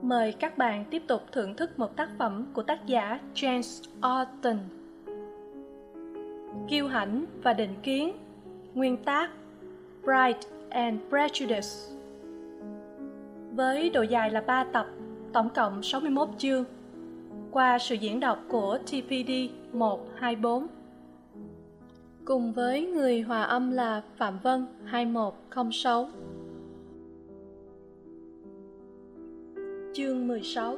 Mời các bạn tiếp tục thưởng thức một tác phẩm của tác giả James Austen. Kiêu hãnh và định kiến. Nguyên tác Pride and Prejudice. Với độ dài là 3 tập, tổng cộng 61 chương, qua sự diễn đọc của TPD 124. Cùng với người hòa âm là Phạm Vân 2106. Chương 16.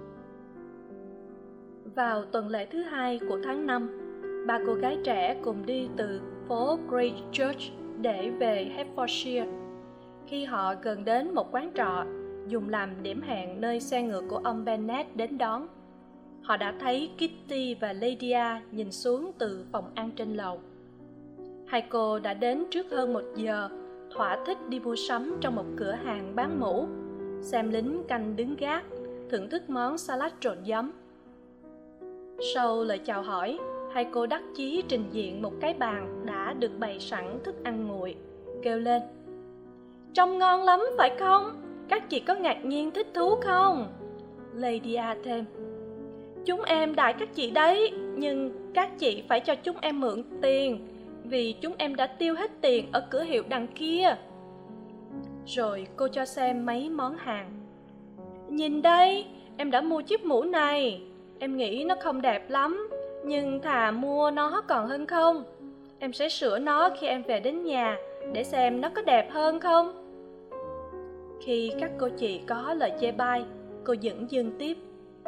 Vào tuần lễ thứ 2 của tháng 5, ba cô gái trẻ cùng đi từ phố Greychurch để về Hertfordshire. Khi họ gần đến một quán trọ dùng làm điểm hẹn nơi xe ngựa của ông Bennet đến đón, họ đã thấy Kitty và Lydia nhìn xuống từ phòng ăn trên lầu. Hai cô đã đến trước hơn 1 giờ, thỏa thích đi mua sắm trong một cửa hàng bán mũ, xem lính canh đứng gác, thưởng thức món salad trộn giấm. Sau lời chào hỏi, hai cô đắc chí trình diện một cái bàn đã được bày sẵn thức ăn nguội, kêu lên: "Trông ngon lắm phải không? Các chị có ngạc nhiên thích thú không?" Lydia thêm: "Chúng em đãi các chị đấy, nhưng các chị phải cho chúng em mượn tiền, vì chúng em đã tiêu hết tiền ở cửa hiệu đằng kia." Rồi cô cho xem mấy món hàng. "Nhìn đây, em đã mua chiếc mũ này. Em nghĩ nó không đẹp lắm, nhưng thà mua nó còn hơn không. Em sẽ sửa nó khi em về đến nhà, để xem nó có đẹp hơn không." Khi các cô chị có lời chê bai, cô dửng dưng tiếp: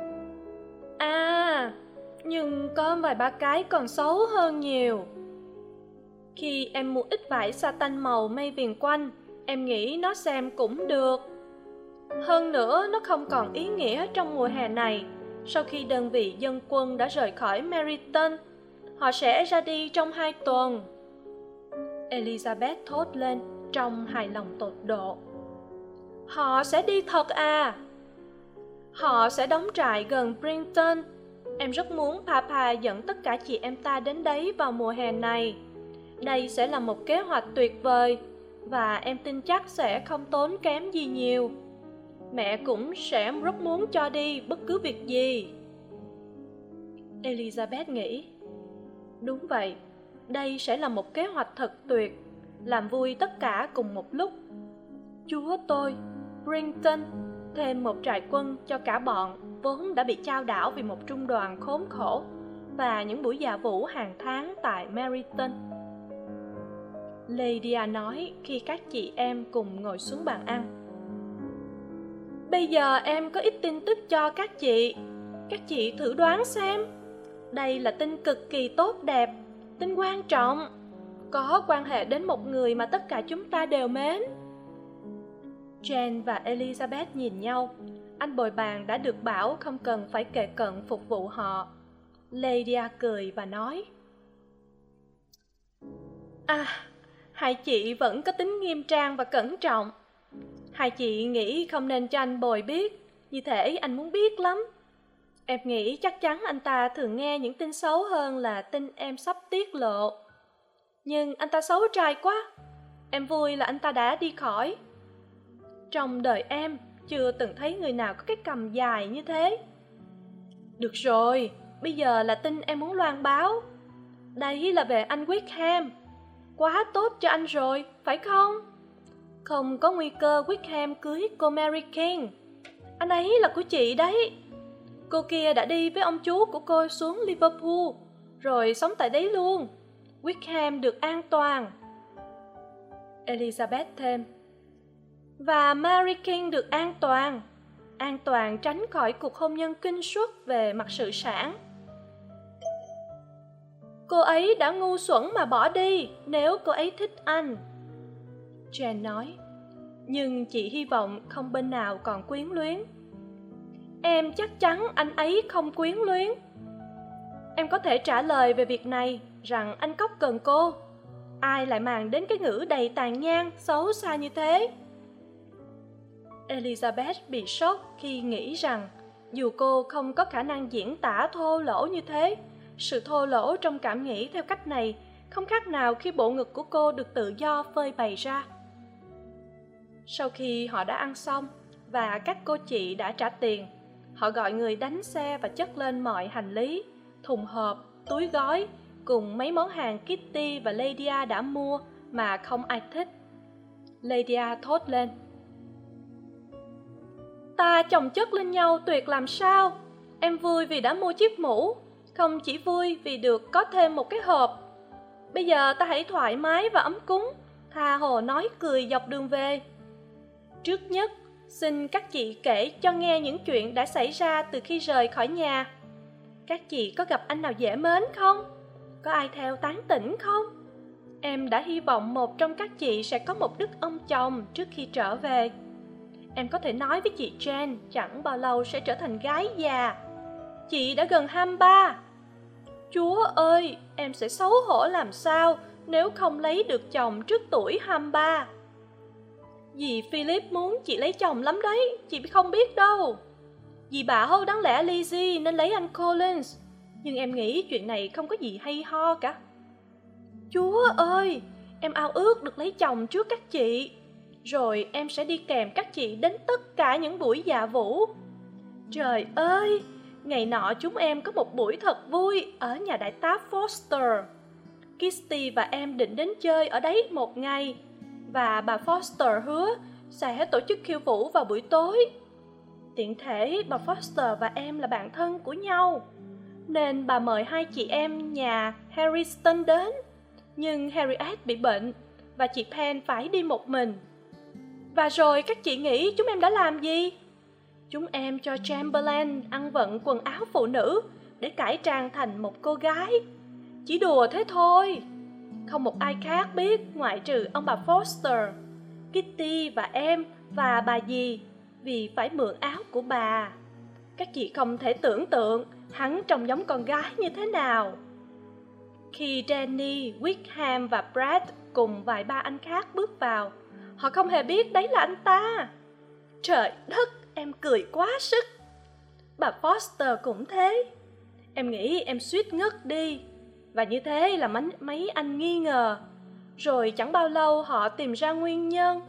"À, nhưng có vài ba cái còn xấu hơn nhiều. Khi em mua ít vải satin màu mây viền quanh, em nghĩ nó xem cũng được. Hơn nữa, nó không còn ý nghĩa trong mùa hè này. Sau khi đơn vị dân quân đã rời khỏi Meryton, họ sẽ ra đi trong 2 tuần." Elizabeth thốt lên trong hài lòng tột độ. "Họ sẽ đi thật à?" "Họ sẽ đóng trại gần Brinton. Em rất muốn Papa dẫn tất cả chị em ta đến đấy vào mùa hè này. Đây sẽ là một kế hoạch tuyệt vời, và em tin chắc sẽ không tốn kém gì nhiều. Mẹ cũng sẽ rất muốn cho đi bất cứ việc gì." Elizabeth nghĩ: đúng vậy, đây sẽ là một kế hoạch thật tuyệt, làm vui tất cả cùng một lúc. Chúa tôi, Brinton, thêm một trại quân cho cả bọn vốn đã bị chao đảo vì một trung đoàn khốn khổ, và những buổi dạ vũ hàng tháng tại Meryton. Lydia nói khi các chị em cùng ngồi xuống bàn ăn: "Bây giờ em có ít tin tức cho các chị thử đoán xem. Đây là tin cực kỳ tốt đẹp, tin quan trọng, có quan hệ đến một người mà tất cả chúng ta đều mến." Jane và Elizabeth nhìn nhau. Anh bồi bàn đã được bảo không cần phải kề cận phục vụ họ. Lydia cười và nói: "À, hai chị vẫn có tính nghiêm trang và cẩn trọng. Hai chị nghĩ không nên cho anh bồi biết, như thể anh muốn biết lắm. Em nghĩ chắc chắn anh ta thường nghe những tin xấu hơn là tin em sắp tiết lộ. Nhưng anh ta xấu trai quá. Em vui là anh ta đã đi khỏi. Trong đời em chưa từng thấy người nào có cái cằm dài như thế. Được rồi, bây giờ là tin em muốn loan báo. Đấy là về anh Wickham. Quá tốt cho anh rồi, phải không? Không có nguy cơ Wickham cưới cô Mary King. Anh ấy là của chị đấy. Cô kia đã đi với ông chú của cô xuống Liverpool, rồi sống tại đấy luôn. Wickham được an toàn." Elizabeth thêm: "Và Mary King được an toàn tránh khỏi cuộc hôn nhân kinh suất về mặt sự sản. Cô ấy đã ngu xuẩn mà bỏ đi nếu cô ấy thích anh." Jane nói: "Nhưng chị hy vọng không bên nào còn quyến luyến." "Em chắc chắn anh ấy không quyến luyến. Em có thể trả lời về việc này rằng anh Cóc cần cô. Ai lại màng đến cái ngữ đầy tàn nhang, xấu xa như thế?" Elizabeth bị sốc khi nghĩ rằng dù cô không có khả năng diễn tả thô lỗ như thế, sự thô lỗ trong cảm nghĩ theo cách này không khác nào khi bộ ngực của cô được tự do phơi bày ra. Sau khi họ đã ăn xong, và các cô chị đã trả tiền. Họ gọi người đánh xe và chất lên mọi hành lý, thùng hộp, túi gói cùng mấy món hàng Kitty và Lydia đã mua mà không ai thích. Lydia thốt lên: "Ta chồng chất lên nhau tuyệt làm sao. Em vui vì đã mua chiếc mũ, không chỉ vui vì được có thêm một cái hộp. Bây giờ ta hãy thoải mái và ấm cúng, tha hồ nói cười dọc đường về. Trước nhất, xin các chị kể cho nghe những chuyện đã xảy ra từ khi rời khỏi nhà. Các chị có gặp anh nào dễ mến không? Có ai theo tán tỉnh không? Em đã hy vọng một trong các chị sẽ có một đức ông chồng trước khi trở về. Em có thể nói với chị Jane chẳng bao lâu sẽ trở thành gái già. Chị đã gần 23. Chúa ơi, em sẽ xấu hổ làm sao nếu không lấy được chồng trước tuổi 23. Dì Philip muốn chị lấy chồng lắm đấy, chị không biết đâu. Dì bảo đáng lẽ Lizzie nên lấy anh Collins, nhưng em nghĩ chuyện này không có gì hay ho cả. Chúa ơi, em ao ước được lấy chồng trước các chị, rồi em sẽ đi kèm các chị đến tất cả những buổi dạ vũ. Trời ơi, ngày nọ chúng em có một buổi thật vui ở nhà đại tá Foster. Kitty và em định đến chơi ở đấy một ngày, và bà Foster hứa sẽ tổ chức khiêu vũ vào buổi tối. Tiện thể bà Foster và em là bạn thân của nhau, nên bà mời hai chị em nhà Harrison đến. Nhưng Harriet bị bệnh và chị Penn phải đi một mình. Và rồi các chị nghĩ chúng em đã làm gì? Chúng em cho Chamberlain ăn vận quần áo phụ nữ để cải trang thành một cô gái. Chỉ đùa thế thôi. Không một ai khác biết ngoại trừ ông bà Foster, Kitty và em và bà dì, vì phải mượn áo của bà. Các chị không thể tưởng tượng hắn trông giống con gái như thế nào. Khi Danny, Wickham và Brad cùng vài ba anh khác bước vào, họ không hề biết đấy là anh ta. Trời đất, em cười quá sức. Bà Foster cũng thế. Em nghĩ em suýt ngất đi. Và như thế là mấy anh nghi ngờ. Rồi chẳng bao lâu họ tìm ra nguyên nhân.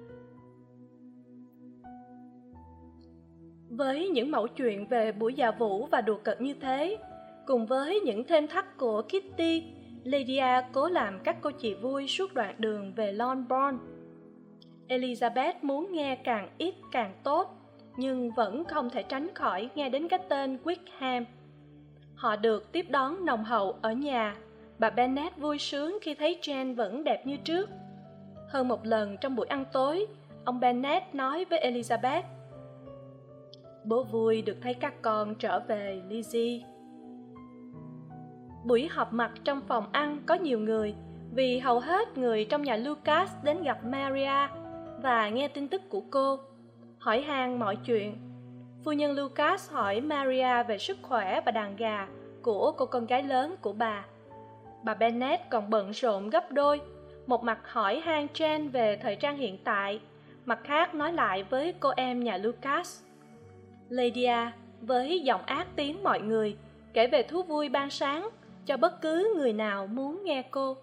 Với những mẩu chuyện về buổi dạ vũ và đùa cợt như thế, cùng với những thêm thắt của Kitty, Lydia cố làm các cô chị vui suốt đoạn đường về Longbourn. Elizabeth muốn nghe càng ít càng tốt, nhưng vẫn không thể tránh khỏi nghe đến cái tên Wickham. Họ được tiếp đón nồng hậu ở nhà. Bà Bennet vui sướng khi thấy Jane vẫn đẹp như trước. Hơn một lần trong buổi ăn tối, ông Bennet nói với Elizabeth: "Bố vui được thấy các con trở về, Lizzie." Buổi họp mặt trong phòng ăn có nhiều người, vì hầu hết người trong nhà Lucas đến gặp Maria và nghe tin tức của cô, hỏi han mọi chuyện. Phu nhân Lucas hỏi Maria về sức khỏe và đàn gà của cô con gái lớn của bà. Bà Bennet còn bận rộn gấp đôi, một mặt hỏi han Jane về thời trang hiện tại, mặt khác nói lại với cô em nhà Lucas. Lydia với giọng ác tiếng mọi người kể về thú vui ban sáng cho bất cứ người nào muốn nghe cô.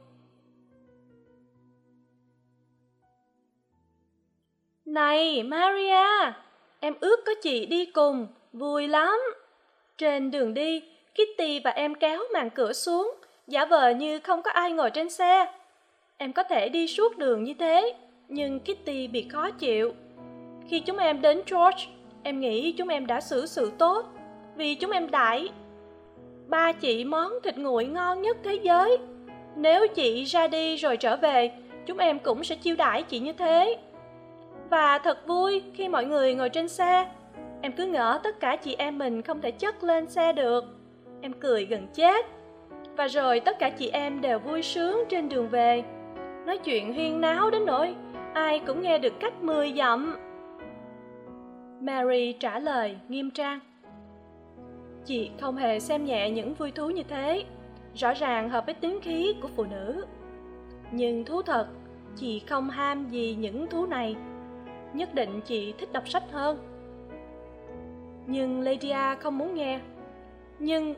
Này Maria, em ước có chị đi cùng, vui lắm. Trên đường đi, Kitty và em kéo màn cửa xuống, giả vờ như không có ai ngồi trên xe. Em có thể đi suốt đường như thế, nhưng Kitty bị khó chịu. Khi chúng em đến George, em nghĩ chúng em đã xử sự tốt, vì chúng em đãi ba chị món thịt nguội ngon nhất thế giới. Nếu chị ra đi rồi trở về, chúng em cũng sẽ chiêu đãi chị như thế. Và thật vui khi mọi người ngồi trên xe. Em cứ ngỡ tất cả chị em mình không thể chất lên xe được. Em cười gần chết. Và rồi tất cả chị em đều vui sướng trên đường về, nói chuyện huyên náo đến nỗi ai cũng nghe được cách 10 dặm. Mary trả lời nghiêm trang: Chị không hề xem nhẹ những vui thú như thế, rõ ràng hợp với tính khí của phụ nữ. Nhưng thú thật, chị không ham gì những thú này. Nhất định chị thích đọc sách hơn. Nhưng Lydia không muốn nghe. Nhưng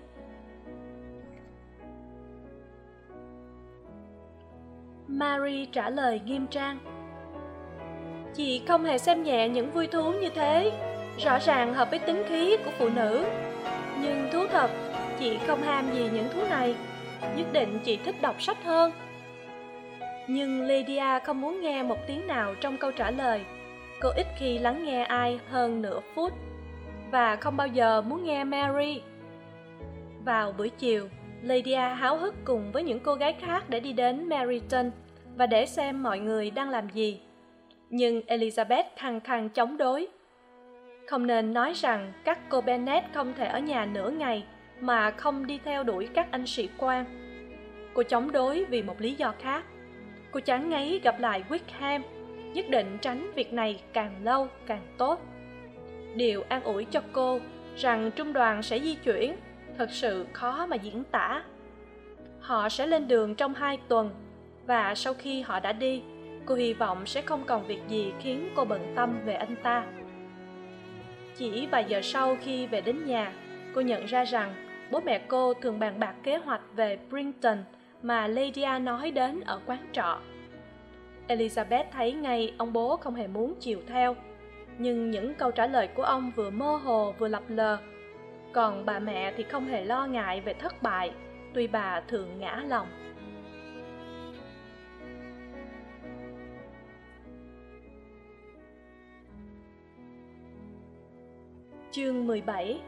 Mary trả lời nghiêm trang: Chị không hề xem nhẹ những vui thú như thế, rõ ràng hợp với tính khí của phụ nữ. Nhưng thú thật, chị không ham gì những thú này, nhất định chị thích đọc sách hơn. Nhưng Lydia không muốn nghe một tiếng nào trong câu trả lời. Cô ít khi lắng nghe ai hơn nửa phút, và không bao giờ muốn nghe Mary. Vào buổi chiều, Lydia háo hức cùng với những cô gái khác để đi đến Meryton và để xem mọi người đang làm gì. Nhưng Elizabeth khăng khăng chống đối. Không nên nói rằng các cô Bennet không thể ở nhà nửa ngày mà không đi theo đuổi các anh sĩ quan. Cô chống đối vì một lý do khác. Cô chán ngấy gặp lại Wickham, nhất định tránh việc này càng lâu càng tốt. Điều an ủi cho cô rằng trung đoàn sẽ di chuyển thật sự khó mà diễn tả. Họ sẽ lên đường trong 2 tuần, và sau khi họ đã đi, cô hy vọng sẽ không còn việc gì khiến cô bận tâm về anh ta. Chỉ vài giờ sau khi về đến nhà, cô nhận ra rằng bố mẹ cô thường bàn bạc kế hoạch về Brinton mà Lydia nói đến ở quán trọ. Elizabeth thấy ngay ông bố không hề muốn chiều theo, nhưng những câu trả lời của ông vừa mơ hồ vừa lập lờ. Còn bà mẹ thì không hề lo ngại về thất bại, tuy bà thường ngã lòng. Chương 17.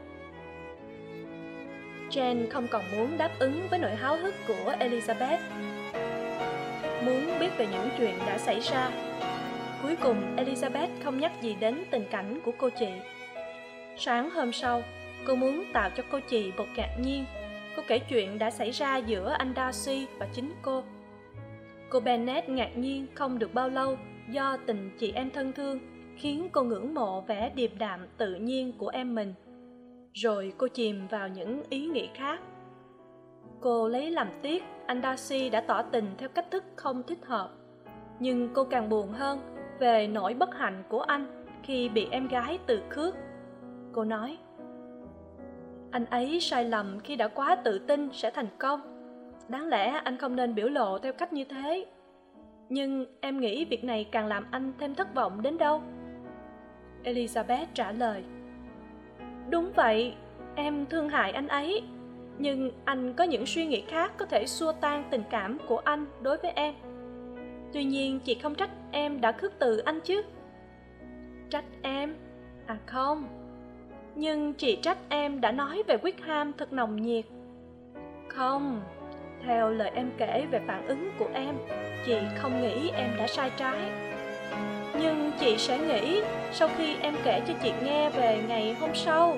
Jane không còn muốn đáp ứng với nỗi háo hức của Elizabeth, muốn biết về những chuyện đã xảy ra. Cuối cùng Elizabeth không nhắc gì đến tình cảnh của cô chị. Sáng hôm sau, cô muốn tạo cho cô chị một ngạc nhiên. Cô kể chuyện đã xảy ra giữa anh Darcy và chính cô. Cô Bennet ngạc nhiên không được bao lâu do tình chị em thân thương khiến cô ngưỡng mộ vẻ điềm đạm tự nhiên của em mình. Rồi cô chìm vào những ý nghĩ khác. Cô lấy làm tiếc anh Darcy đã tỏ tình theo cách thức không thích hợp. Nhưng cô càng buồn hơn về nỗi bất hạnh của anh khi bị em gái từ khước. Cô nói, anh ấy sai lầm khi đã quá tự tin sẽ thành công. Đáng lẽ anh không nên biểu lộ theo cách như thế. Nhưng em nghĩ việc này càng làm anh thêm thất vọng đến đâu. Elizabeth trả lời, đúng vậy, em thương hại anh ấy. Nhưng anh có những suy nghĩ khác có thể xua tan tình cảm của anh đối với em. Tuy nhiên chị không trách em đã khước từ anh chứ? Trách em? À không. Nhưng chị trách em đã nói về Wickham thật nồng nhiệt. Không, theo lời em kể về phản ứng của em, chị không nghĩ em đã sai trái. Nhưng chị sẽ nghĩ sau khi em kể cho chị nghe về ngày hôm sau.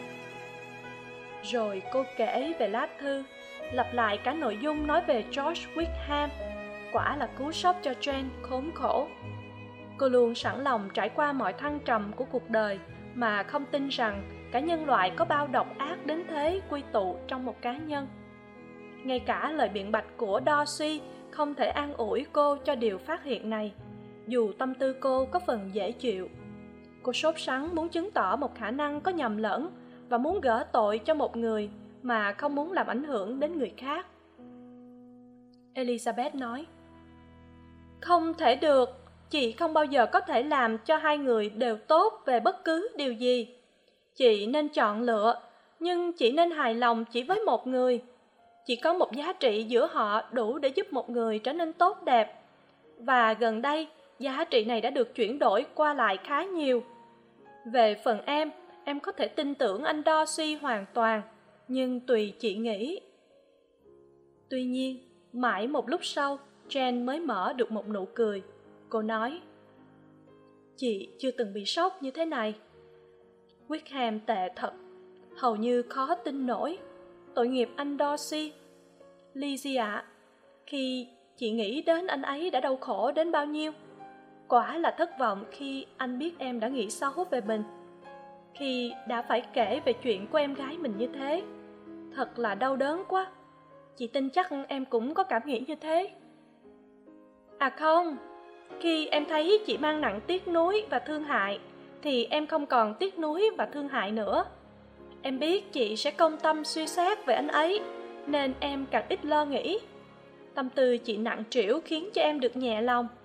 Rồi cô kể về lá thư, lặp lại cả nội dung nói về George Wickham. Quả là cú sốc cho Jane khốn khổ. Cô luôn sẵn lòng trải qua mọi thăng trầm của cuộc đời mà không tin rằng cả nhân loại có bao độc ác đến thế quy tụ trong một cá nhân. Ngay cả lời biện bạch của Darcy không thể an ủi cô cho điều phát hiện này, dù tâm tư cô có phần dễ chịu. Cô sốt sắng muốn chứng tỏ một khả năng có nhầm lẫn và muốn gỡ tội cho một người mà không muốn làm ảnh hưởng đến người khác. Elizabeth nói, không thể được, chị không bao giờ có thể làm cho hai người đều tốt về bất cứ điều gì. Chị nên chọn lựa, nhưng chị nên hài lòng chỉ với một người. Chỉ có một giá trị giữa họ đủ để giúp một người trở nên tốt đẹp. Và gần đây, giá trị này đã được chuyển đổi qua lại khá nhiều. Về phần em có thể tin tưởng anh Darcy hoàn toàn, nhưng tùy chị nghĩ. Tuy nhiên, mãi một lúc sau, Jane mới mở được một nụ cười. Cô nói, chị chưa từng bị sốc như thế này. Wickham tệ thật, hầu như khó tin nổi. Tội nghiệp anh Darcy. Lizzie ạ, khi chị nghĩ đến anh ấy đã đau khổ đến bao nhiêu. Quả là thất vọng khi anh biết em đã nghĩ xấu về mình, khi đã phải kể về chuyện của em gái mình như thế. Thật là đau đớn quá. Chị tin chắc em cũng có cảm nghĩ như thế. À không, khi em thấy chị mang nặng tiếc nuối và thương hại, thì em không còn tiếc nuối và thương hại nữa. Em biết chị sẽ công tâm suy xét về anh ấy, nên em càng ít lo nghĩ. Tâm tư chị nặng trĩu khiến cho em được nhẹ lòng.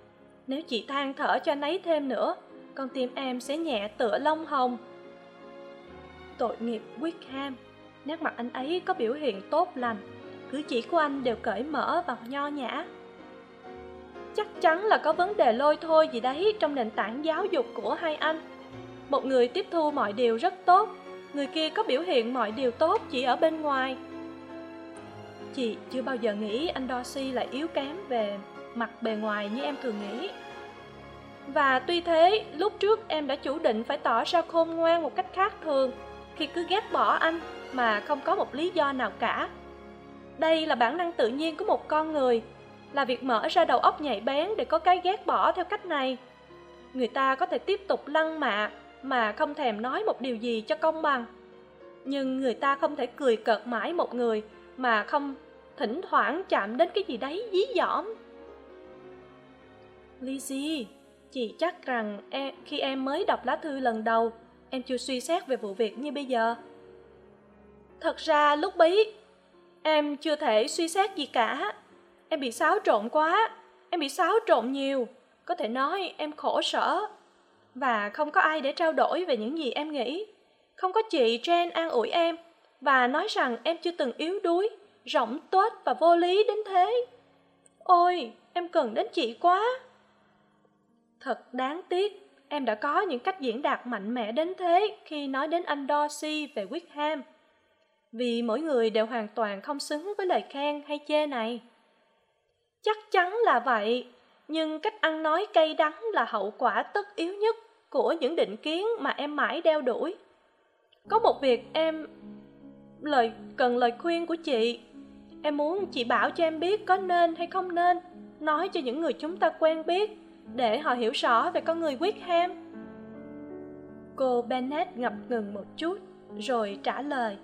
Nếu chị than thở cho anh ấy thêm nữa, con tim em sẽ nhẹ tựa lông hồng. Tội nghiệp Wickham, nét mặt anh ấy có biểu hiện tốt lành, cử chỉ của anh đều cởi mở và nho nhã. Chắc chắn là có vấn đề lôi thôi gì đấy trong nền tảng giáo dục của hai anh. Một người tiếp thu mọi điều rất tốt, người kia có biểu hiện mọi điều tốt chỉ ở bên ngoài. Chị chưa bao giờ nghĩ anh Darcy lại yếu kém về mặt bề ngoài như em thường nghĩ. Và tuy thế, lúc trước em đã chủ định phải tỏ ra khôn ngoan một cách khác thường khi cứ ghét bỏ anh mà không có một lý do nào cả. Đây là bản năng tự nhiên của một con người, là việc mở ra đầu óc nhạy bén để có cái ghét bỏ theo cách này. Người ta có thể tiếp tục lăng mạ mà không thèm nói một điều gì cho công bằng. Nhưng người ta không thể cười cợt mãi một người mà không thỉnh thoảng chạm đến cái gì đấy dí dỏm. Lizzie, chị chắc rằng khi em mới đọc lá thư lần đầu, em chưa suy xét về vụ việc như bây giờ. Thật ra lúc bấy, em chưa thể suy xét gì cả. Em bị xáo trộn quá, em bị xáo trộn nhiều. Có thể nói em khổ sở. Và không có ai để trao đổi về những gì em nghĩ. Không có chị Jane an ủi em và nói rằng em chưa từng yếu đuối, rỗng tuếch và vô lý đến thế. Ôi, em cần đến chị quá. Thật đáng tiếc, em đã có những cách diễn đạt mạnh mẽ đến thế khi nói đến anh Darcy về Wickham. Vì mỗi người đều hoàn toàn không xứng với lời khen hay chê này. Chắc chắn là vậy, nhưng cách ăn nói cay đắng là hậu quả tất yếu nhất của những định kiến mà em mãi đeo đuổi. Có một việc em cần lời khuyên của chị. Em muốn chị bảo cho em biết có nên hay không nên nói cho những người chúng ta quen biết để họ hiểu rõ về con người Wickham. Cô Bennet ngập ngừng một chút rồi trả lời.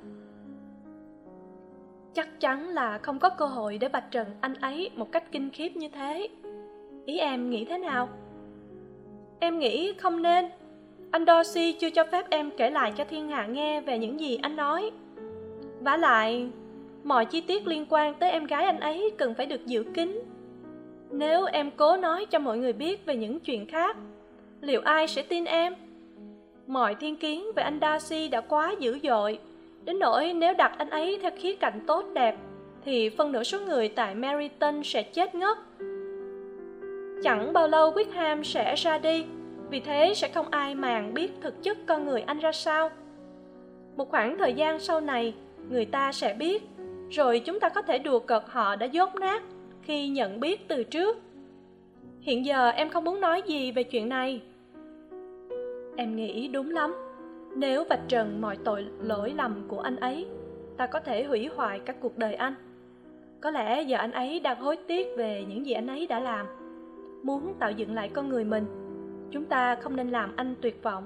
Chắc chắn là không có cơ hội để vạch trần anh ấy một cách kinh khiếp như thế. Ý em nghĩ thế nào? Em nghĩ không nên. Anh Darcy chưa cho phép em kể lại cho thiên hạ nghe về những gì anh nói. Vả lại, mọi chi tiết liên quan tới em gái anh ấy cần phải được giữ kín. Nếu em cố nói cho mọi người biết về những chuyện khác, liệu ai sẽ tin em? Mọi thiên kiến về anh Darcy đã quá dữ dội, đến nỗi nếu đặt anh ấy theo khía cạnh tốt đẹp, thì phân nửa số người tại Meryton sẽ chết ngất. Chẳng bao lâu Wickham sẽ ra đi, vì thế sẽ không ai màng biết thực chất con người anh ra sao. Một khoảng thời gian sau này, người ta sẽ biết, rồi chúng ta có thể đùa cợt họ đã dốt nát khi nhận biết từ trước. Hiện giờ em không muốn nói gì về chuyện này. Em nghĩ đúng lắm. Nếu vạch trần mọi tội lỗi lầm của anh ấy, ta có thể hủy hoại cả cuộc đời anh. Có lẽ giờ anh ấy đang hối tiếc về những gì anh ấy đã làm, muốn tạo dựng lại con người mình. Chúng ta không nên làm anh tuyệt vọng.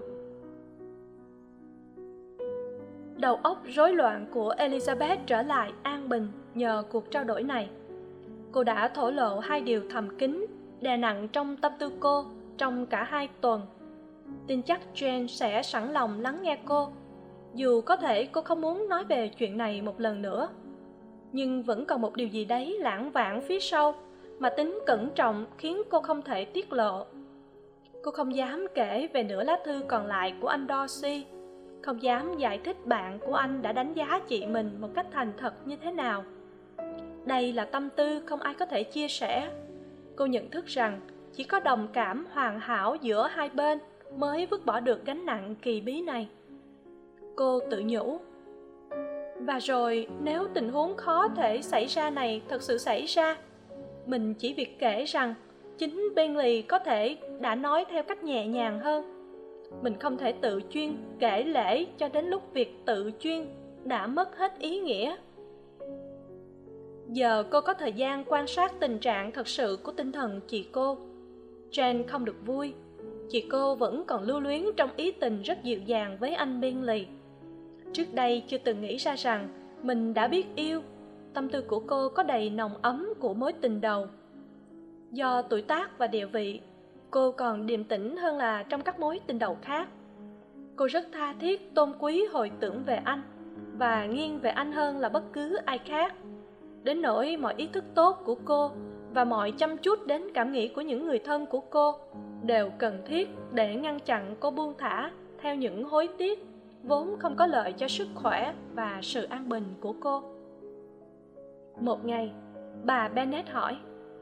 Đầu óc rối loạn của Elizabeth trở lại an bình nhờ cuộc trao đổi này. Cô đã thổ lộ hai điều thầm kín, đè nặng trong tâm tư cô trong cả 2 tuần. Tin chắc Jane sẽ sẵn lòng lắng nghe cô, dù có thể cô không muốn nói về chuyện này một lần nữa. Nhưng vẫn còn một điều gì đấy lảng vảng phía sau mà tính cẩn trọng khiến cô không thể tiết lộ. Cô không dám kể về nửa lá thư còn lại của anh Darcy, không dám giải thích bạn của anh đã đánh giá chị mình một cách thành thật như thế nào. Đây là tâm tư không ai có thể chia sẻ. Cô nhận thức rằng chỉ có đồng cảm hoàn hảo giữa hai bên mới vứt bỏ được gánh nặng kỳ bí này. Cô tự nhủ, và rồi nếu tình huống khó thể xảy ra này thật sự xảy ra, mình chỉ việc kể rằng chính Bingley có thể đã nói theo cách nhẹ nhàng hơn. Mình không thể tự chuyên kể lể cho đến lúc việc tự chuyên đã mất hết ý nghĩa. Giờ cô có thời gian quan sát tình trạng thật sự của tinh thần chị cô. Jane không được vui. Chị cô vẫn còn lưu luyến trong ý tình rất dịu dàng với anh Bingley. Trước đây chưa từng nghĩ ra rằng mình đã biết yêu. Tâm tư của cô có đầy nồng ấm của mối tình đầu. Do tuổi tác và địa vị, cô còn điềm tĩnh hơn là trong các mối tình đầu khác. Cô rất tha thiết tôn quý hồi tưởng về anh và nghiêng về anh hơn là bất cứ ai khác. Đến nỗi mọi ý thức tốt của cô và mọi chăm chút đến cảm nghĩ của những người thân của cô đều cần thiết để ngăn chặn cô buông thả theo những hối tiếc vốn không có lợi cho sức khỏe và sự an bình của cô. Một ngày, bà Bennet hỏi: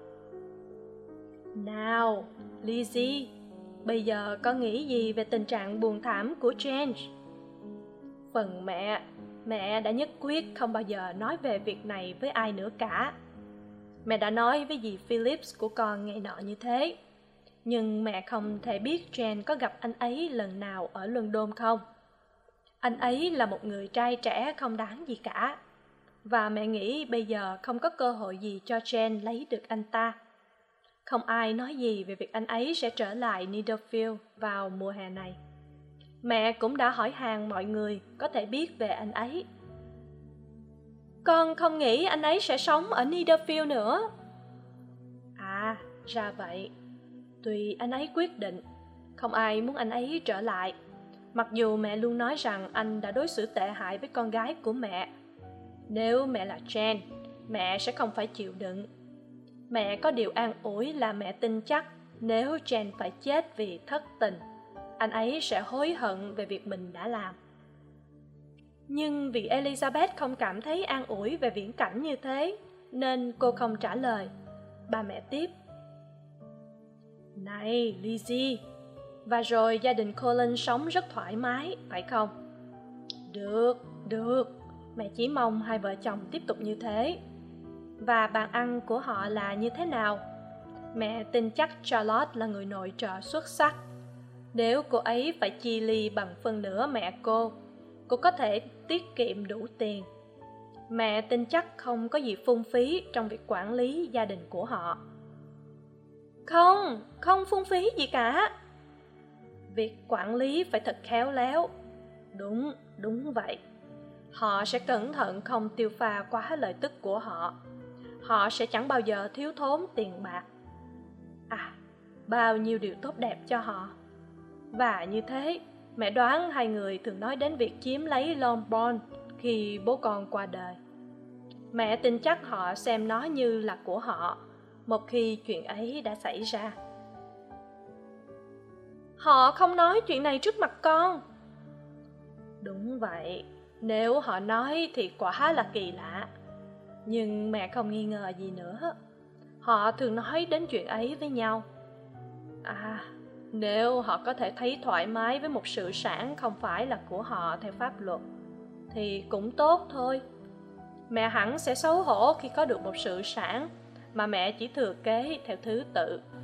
"Nào, Lizzie, bây giờ con nghĩ gì về tình trạng buồn thảm của Jane?" "Phần mẹ đã nhất quyết không bao giờ nói về việc này với ai nữa cả. Mẹ đã nói với dì Phillips của con ngày nọ như thế, nhưng mẹ không thể biết Jane có gặp anh ấy lần nào ở London không. Anh ấy là một người trai trẻ không đáng gì cả, và mẹ nghĩ bây giờ không có cơ hội gì cho Jane lấy được anh ta. Không ai nói gì về việc anh ấy sẽ trở lại Netherfield vào mùa hè này. Mẹ cũng đã hỏi han mọi người có thể biết về anh ấy. Con không nghĩ anh ấy sẽ sống ở Netherfield nữa." "À, ra vậy. Tùy anh ấy quyết định, không ai muốn anh ấy trở lại. Mặc dù mẹ luôn nói rằng anh đã đối xử tệ hại với con gái của mẹ. Nếu mẹ là Jane, mẹ sẽ không phải chịu đựng. Mẹ có điều an ủi là mẹ tin chắc nếu Jane phải chết vì thất tình, anh ấy sẽ hối hận về việc mình đã làm." Nhưng vì Elizabeth không cảm thấy an ủi về viễn cảnh như thế, nên cô không trả lời. Bà mẹ tiếp: "Này, Lizzie, và rồi gia đình Colin sống rất thoải mái, phải không?" Được, mẹ chỉ mong hai vợ chồng tiếp tục như thế." "Và bàn ăn của họ là như thế nào?" "Mẹ tin chắc Charlotte là người nội trợ xuất sắc. Nếu cô ấy phải chia ly bằng phân nửa mẹ cô có thể tiết kiệm đủ tiền. Mẹ tin chắc không có gì phung phí trong việc quản lý gia đình của họ." Không phung phí gì cả." "Việc quản lý phải thật khéo léo." Đúng vậy. Họ sẽ cẩn thận không tiêu pha quá lợi tức của họ. Họ sẽ chẳng bao giờ thiếu thốn tiền bạc. À, bao nhiêu điều tốt đẹp cho họ. Và như thế, mẹ đoán hai người thường nói đến việc chiếm lấy Longbourn khi bố con qua đời. Mẹ tin chắc họ xem nó như là của họ một khi chuyện ấy đã xảy ra. "Họ không nói chuyện này trước mặt con." "Đúng vậy, nếu họ nói thì quả là kỳ lạ. Nhưng mẹ không nghi ngờ gì nữa. Họ thường nói đến chuyện ấy với nhau. À, nếu họ có thể thấy thoải mái với một sự sản không phải là của họ theo pháp luật, thì cũng tốt thôi. Mẹ hẳn sẽ xấu hổ khi có được một sự sản mà mẹ chỉ thừa kế theo thứ tự